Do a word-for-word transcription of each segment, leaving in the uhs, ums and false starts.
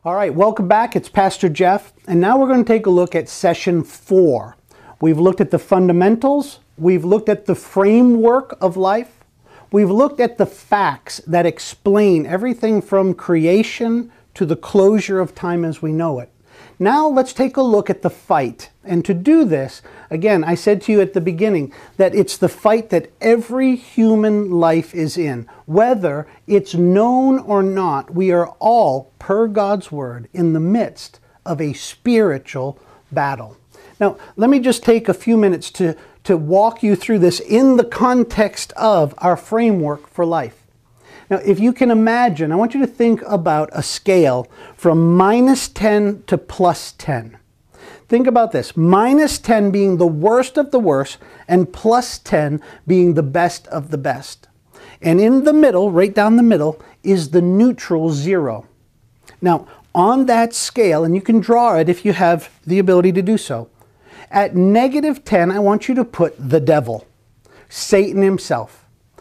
All right, welcome back. It's Pastor Jeff, and now we're going to take a look at session four. We've looked at the fundamentals, we've looked at the framework of life, we've looked at the facts that explain everything from creation to the closure of time as we know it. Now let's take a look at the fight. And to do this, again, I said to you at the beginning that it's the fight that every human life is in. Whether it's known or not, we are all, per God's word, in the midst of a spiritual battle. Now, let me just take a few minutes to, to walk you through this in the context of our framework for life. Now, if you can imagine, I want you to think about a scale from minus ten to plus ten. Think about this, minus ten being the worst of the worst and plus ten being the best of the best. And in the middle, right down the middle, is the neutral zero. Now, on that scale, and you can draw it if you have the ability to do so, at negative ten, I want you to put the devil, Satan himself.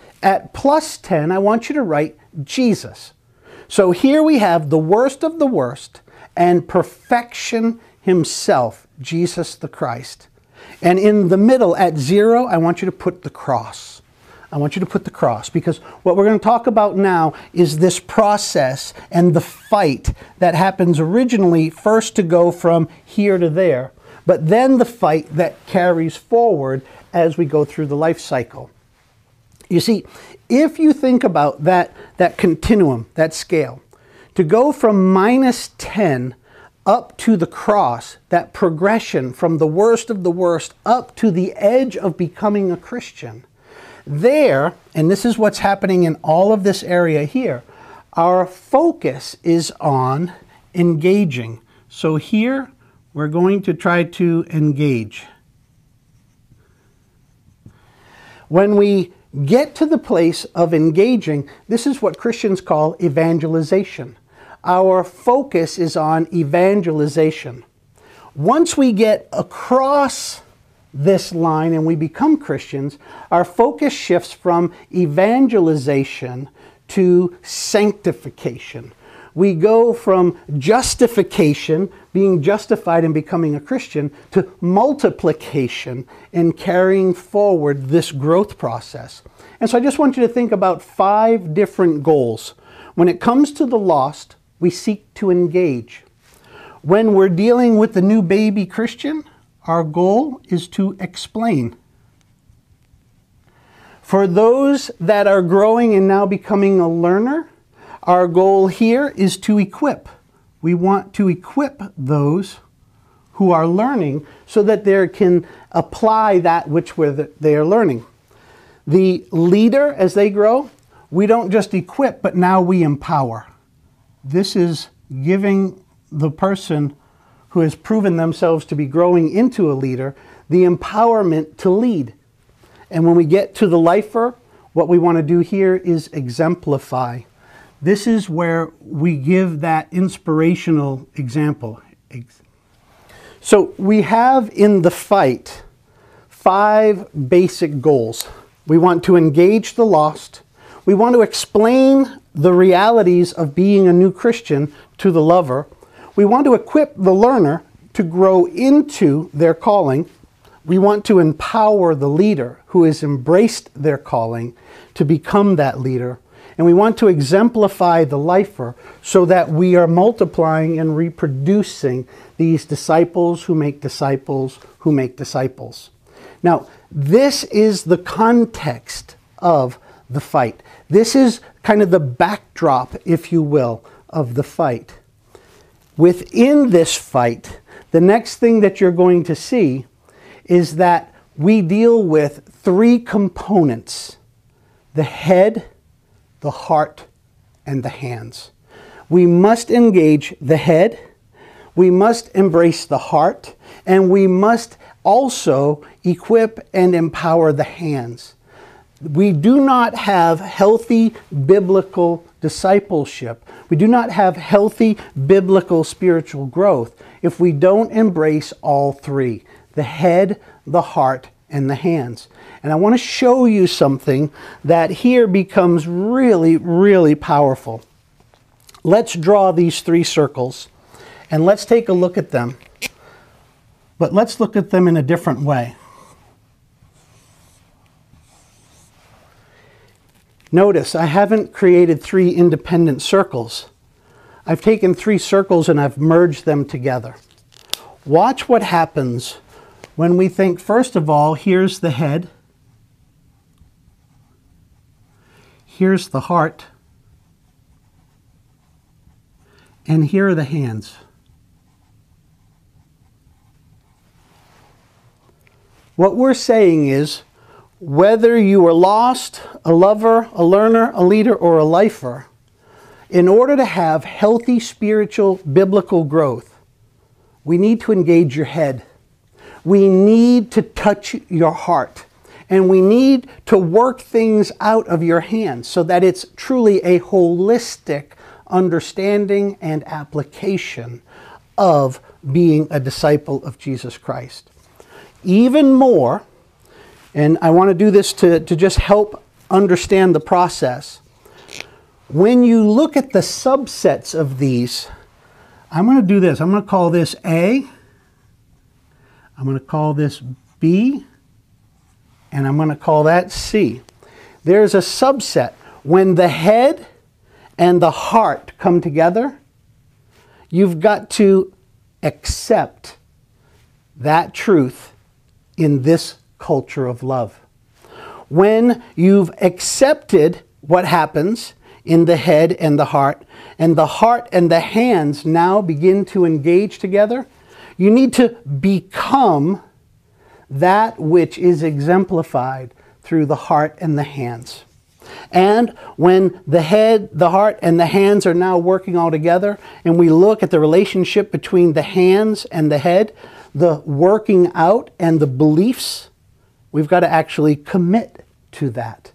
At plus ten, I want you to write Jesus. So here we have the worst of the worst and perfection himself, Jesus the Christ. And in the middle at zero, I want you to put the cross. I want you to put the cross because what we're going to talk about now is this process and the fight that happens originally first to go from here to there, but then the fight that carries forward as we go through the life cycle. You see, if you think about that, that continuum, that scale, to go from minus ten up to the cross, that progression from the worst of the worst up to the edge of becoming a Christian, there, and this is what's happening in all of this area here, our focus is on engaging. So here, we're going to try to engage. When we get to the place of engaging, this is what Christians call evangelization. Our focus is on evangelization. Once we get across this line and we become Christians, our focus shifts from evangelization to sanctification. We go from justification, being justified and becoming a Christian, to multiplication and carrying forward this growth process. And so I just want you to think about five different goals. When it comes to the lost, we seek to engage. When we're dealing with the new baby Christian, our goal is to explain. For those that are growing and now becoming a learner, our goal here is to equip. We want to equip those who are learning so that they can apply that which they are learning. The leader, as they grow, we don't just equip, but now we empower. This is giving the person who has proven themselves to be growing into a leader the empowerment to lead. And when we get to the lifer, what we want to do here is exemplify. This is where we give that inspirational example. So we have in the fight five basic goals. We want to engage the lost. We want to explain the realities of being a new Christian to the lover. We want to equip the learner to grow into their calling. We want to empower the leader who has embraced their calling to become that leader. And we want to exemplify the lifer so that we are multiplying and reproducing these disciples who make disciples who make disciples. Now, this is the context of the fight. This is kind of the backdrop, if you will, of the fight. Within this fight, the next thing that you're going to see is that we deal with three components: the head, the heart, and the hands. We must engage the head, we must embrace the heart, and we must also equip and empower the hands. We do not have healthy biblical discipleship. We do not have healthy biblical spiritual growth if we don't embrace all three: the head, the heart, and the hands. And I want to show you something that here becomes really, really powerful. let's draw these three circles and let's take a look at them. But let's look at them in a different way. Notice I haven't created three independent circles. I've taken three circles and I've merged them together. Watch what happens when we think, first of all, here's the head, here's the heart, and here are the hands. What we're saying is, whether you are lost, a lover, a learner, a leader, or a lifer, in order to have healthy spiritual biblical growth, we need to engage your head. We need to touch your heart. And we need to work things out of your hands so that it's truly a holistic understanding and application of being a disciple of Jesus Christ. Even more, and I want to do this to, to just help understand the process. When you look at the subsets of these, I'm going to do this. I'm going to call this A. I'm going to call this B. And I'm going to call that C. There's a subset. When the head and the heart come together, you've got to accept that truth in this culture of love. When you've accepted what happens in the head and the heart, and the heart and the hands now begin to engage together, you need to become that which is exemplified through the heart and the hands. And when the head, the heart, and the hands are now working all together, and we look at the relationship between the hands and the head, the working out and the beliefs, we've got to actually commit to that.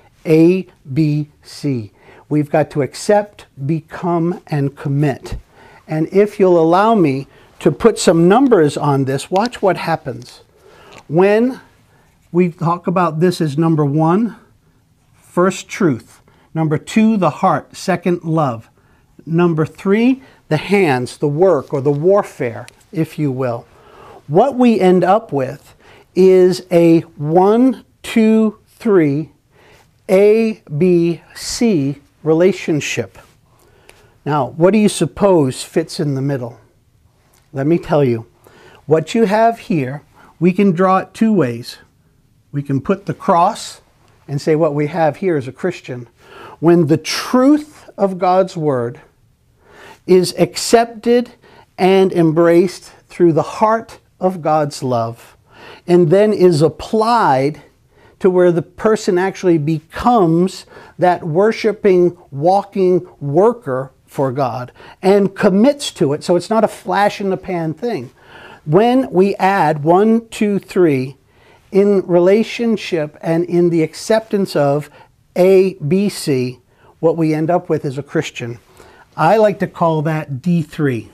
A, B, C. We've got to accept, become, and commit. And if you'll allow me to put some numbers on this, watch what happens. When we talk about this as number one, first truth. Number two, the heart. Second, love. Number three, the hands, the work or the warfare, if you will. What we end up with is a one, two, three, A, B, C relationship. Now, what do you suppose fits in the middle? Let me tell you. What you have here, we can draw it two ways. We can put the cross and say what we have here is a Christian. When the truth of God's Word is accepted and embraced through the heart of God's love, and then is applied to where the person actually becomes that worshiping, walking worker for God and commits to it. So it's not a flash in the pan thing. When we add one, two, three in relationship and in the acceptance of A, B, C, what we end up with is a Christian. I like to call that D three,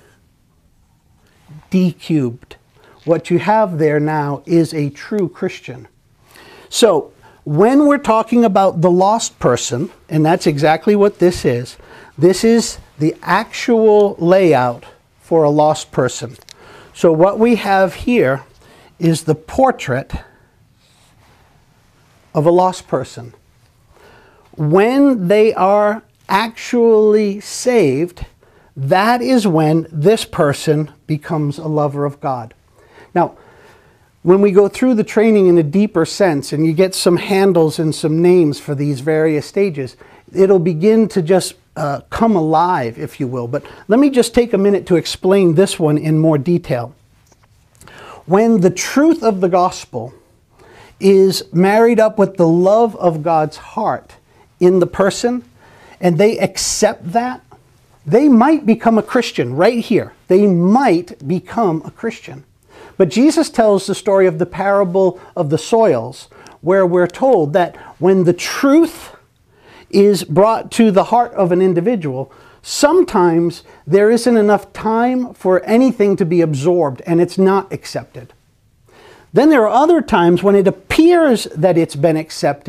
D cubed. What you have there now is a true Christian. So when we're talking about the lost person, and that's exactly what this is, this is the actual layout for a lost person. So what we have here is the portrait of a lost person. When they are actually saved, that is when this person becomes a lover of God. Now, when we go through the training in a deeper sense and you get some handles and some names for these various stages, it'll begin to just uh, come alive, if you will. But let me just take a minute to explain this one in more detail. When the truth of the gospel is married up with the love of God's heart in the person, and they accept that, they might become a Christian right here. They might become a Christian. But Jesus tells the story of the parable of the soils, where we're told that when the truth is brought to the heart of an individual, sometimes there isn't enough time for anything to be absorbed and it's not accepted. Then there are other times when it appears that it's been accepted,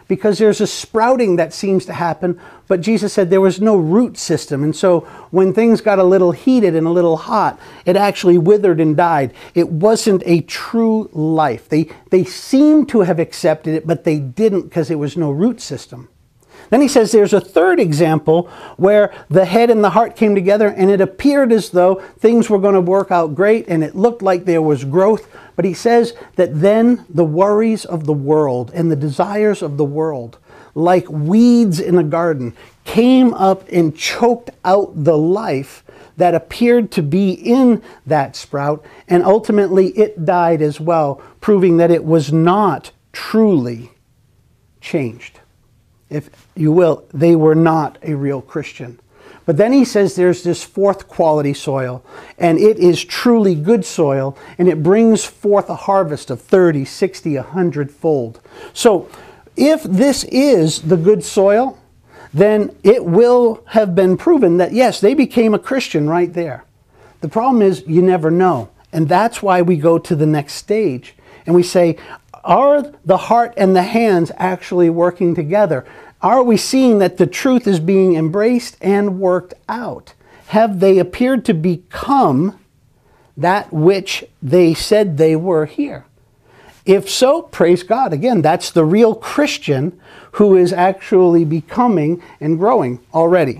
because there's a sprouting that seems to happen, but Jesus said there was no root system. And so when things got a little heated and a little hot, it actually withered and died. It wasn't a true life. They, they seemed to have accepted it, but they didn't because there was no root system. Then he says there's a third example where the head and the heart came together and it appeared as though things were going to work out great and it looked like there was growth. But he says that then the worries of the world and the desires of the world, like weeds in a garden, came up and choked out the life that appeared to be in that sprout, and ultimately it died as well, proving that it was not truly changed. If you will, they were not a real Christian. But then he says there's this fourth quality soil, and it is truly good soil, and it brings forth a harvest of thirty, sixty, a hundred fold. So if this is the good soil, then it will have been proven that yes, they became a Christian right there. The problem is you never know. And that's why we go to the next stage and we say, are the heart and the hands actually working together? Are we seeing that the truth is being embraced and worked out? Have they appeared to become that which they said they were here? If so, praise God. Again, that's the real Christian who is actually becoming and growing already.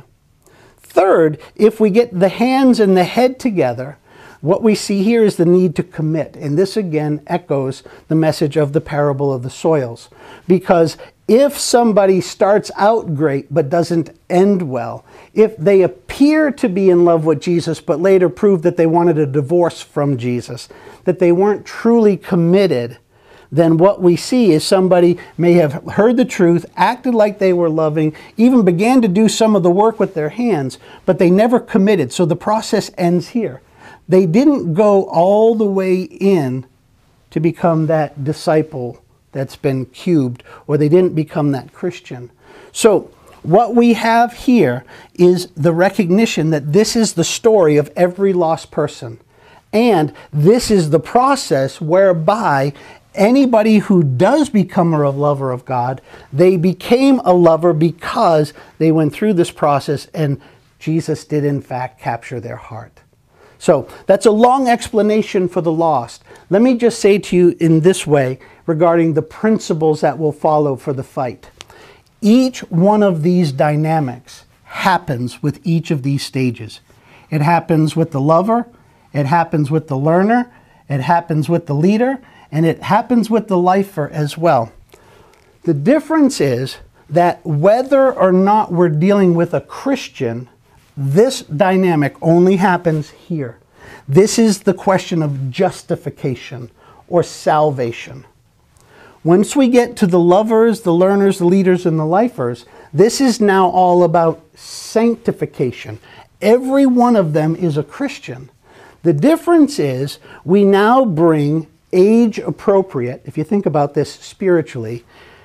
Third, if we get the hands and the head together, what we see here is the need to commit. And this again echoes the message of the parable of the soils. Because if somebody starts out great but doesn't end well, if they appear to be in love with Jesus but later prove that they wanted a divorce from Jesus, that they weren't truly committed, then what we see is somebody may have heard the truth, acted like they were loving, even began to do some of the work with their hands, but they never committed. So the process ends here. They didn't go all the way in to become that disciple that's been cubed, or they didn't become that Christian. So what we have here is the recognition that this is the story of every lost person. And this is the process whereby anybody who does become a lover of God, they became a lover because they went through this process and Jesus did in fact capture their heart. So that's a long explanation for the lost. Let me just say to you in this way regarding the principles that will follow for the fight. Each one of these dynamics happens with each of these stages. It happens with the lover, it happens with the learner, it happens with the leader, and it happens with the lifer as well. The difference is that whether or not we're dealing with a Christian, this dynamic only happens here. This is the question of justification or salvation. Once we get to the lovers, the learners, the leaders, and the lifers, this is now all about sanctification. Every one of them is a Christian. The difference is we now bring age appropriate, if you think about this spiritually,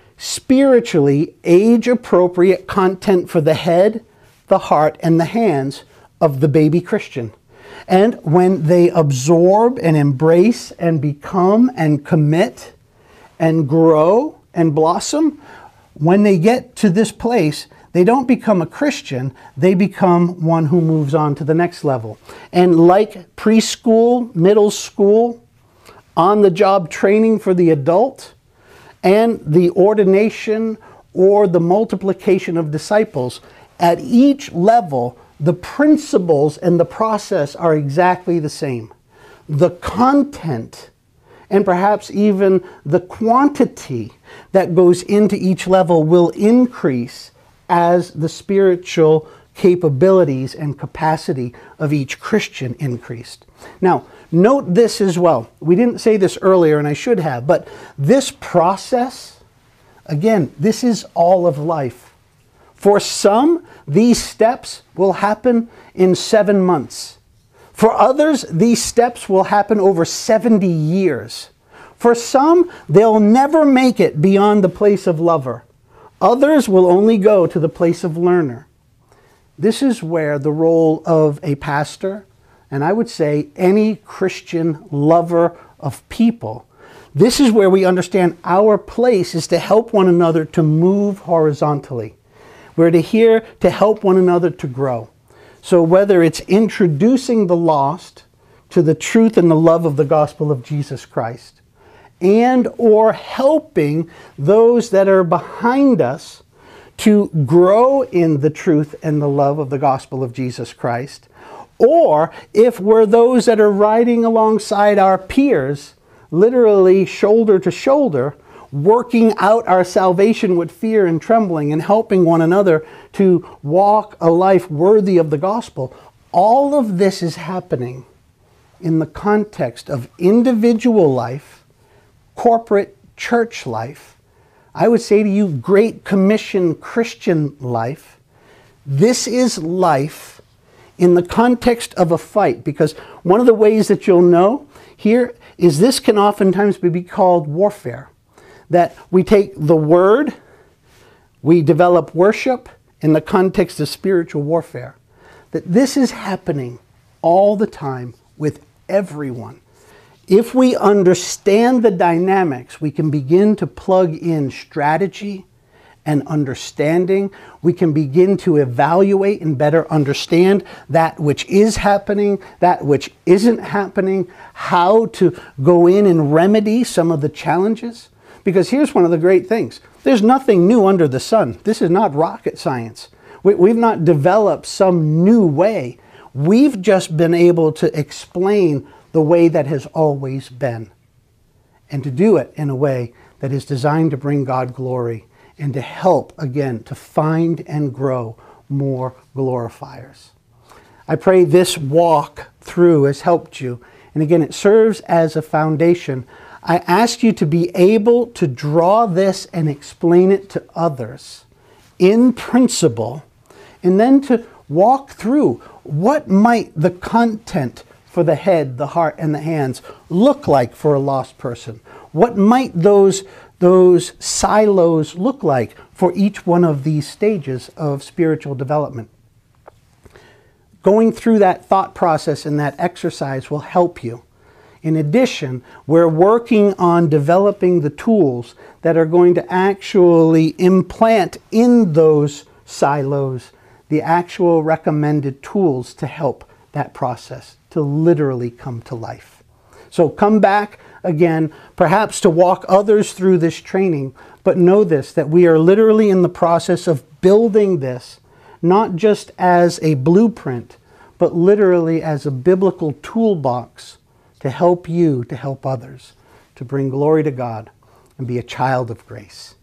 spiritually age appropriate content for the head, the heart, and the hands of the baby Christian. And when they absorb and embrace and become and commit and grow and blossom, when they get to this place, they don't become a Christian, they become one who moves on to the next level. And like preschool, middle school, on-the-job training for the adult, and the ordination or the multiplication of disciples, at each level, the principles and the process are exactly the same. The content and perhaps even the quantity that goes into each level will increase as the spiritual capabilities and capacity of each Christian increased. Now, note this as well. We didn't say this earlier, and I should have, but this process, again, this is all of life. For some, these steps will happen in seven months. For others, these steps will happen over seventy years. For some, they'll never make it beyond the place of lover. Others will only go to the place of learner. This is where the role of a pastor, and I would say any Christian lover of people, This is where we understand our place is to help one another to move horizontally. We're to here to help one another to grow. So whether it's introducing the lost to the truth and the love of the gospel of Jesus Christ, and or helping those that are behind us to grow in the truth and the love of the gospel of Jesus Christ, or if we're those that are riding alongside our peers, literally shoulder to shoulder, working out our salvation with fear and trembling and helping one another to walk a life worthy of the gospel. All of this is happening in the context of individual life, corporate church life, I would say to you, Great Commission Christian life. This is life in the context of a fight, because one of the ways that you'll know here is this can oftentimes be called warfare. That we take the word, we develop worship in the context of spiritual warfare. That this is happening all the time with everyone. If we understand the dynamics, we can begin to plug in strategy and understanding. We can begin to evaluate and better understand that which is happening, that which isn't happening, how to go in and remedy some of the challenges. Because here's one of the great things. There's nothing new under the sun. This is not rocket science. We, we've not developed some new way. We've just been able to explain the way that has always been, and to do it in a way that is designed to bring God glory and to help, again, to find and grow more glorifiers. I pray this walk through has helped you. And again, it serves as a foundation. I ask you to be able to draw this and explain it to others in principle, and then to walk through what might the content for the head, the heart, and the hands look like for a lost person. What might those, those silos look like for each one of these stages of spiritual development? Going through that thought process and that exercise will help you. In addition, we're working on developing the tools that are going to actually implant in those silos the actual recommended tools to help that process to literally come to life. So come back again, perhaps to walk others through this training, but know this, that we are literally in the process of building this, not just as a blueprint, but literally as a biblical toolbox to help you, to help others, to bring glory to God and be a child of grace.